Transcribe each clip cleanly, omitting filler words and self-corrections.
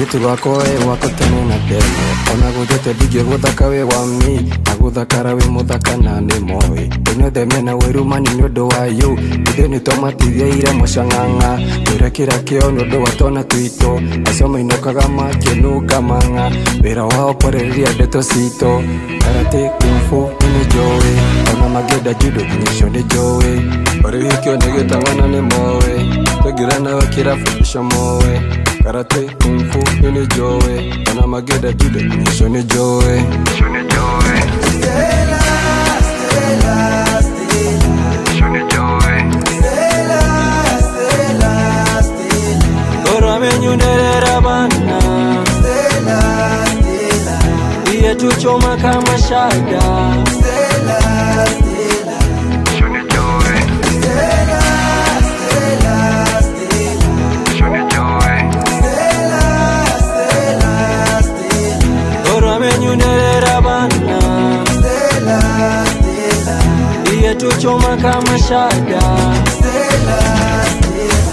Mutu wako wako tene na demo Ona gujete digyo guthaka we wami Na guthakara we muthaka na ni moi Inyothe mena weru mani nyodo wa yu Ide ni tomatithia ira moshanganga Wira kira kio nyodo wa tona tuito Asoma inokaga makinuka manga Wira wao poreria deto sito Karate kumfu ni jowe Ona mageda judo kinyisho ni jowe Ori wikio negitangana ni mowe Tegirana wakira fundisha mowe Karate kumfu ni jowe Ona mageda judo kinyisho ni jowe Stella, Stella, Stella Stella, Stella, Stella Gora menyunerera bana Stella, Stella Iye tuchoma kama shada Stella, Stella Stella, Stella, Stella Stella, Stella Gora menyunerera bana Stella, Stella Iye tuchoma kama shada Stella, Stella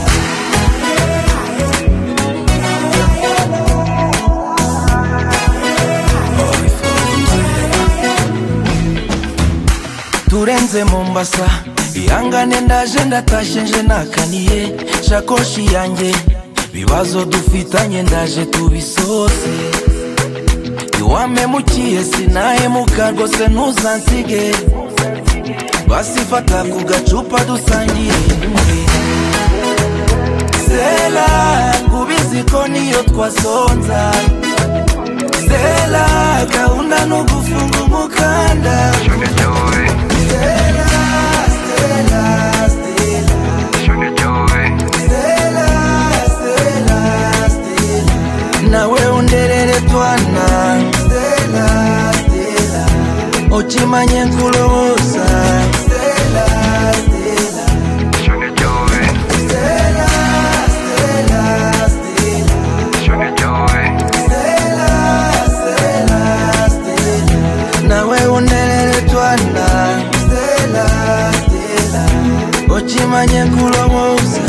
Turenze Mombasa Ihangane ndaje ndatashe nje nakaniye Shakoshi yanjye Bibazo dufitanye ndaje tubisose Iwamemukiye sinahemuka rwose ntuzansige Basifata ku gacupa dusangire rimwe Stella kubizi ko niyo twasonza Stella gahunda no gufunga umukanda Stella, Stella, Stella Stella, Stella Nawe underere twana Stella, Stella Ochimanye nkulowoza Stella, Stella Stella, Stella, Stella Stella, Stella Nawe underere twana Stella, Stella Ochimanye nkulowoza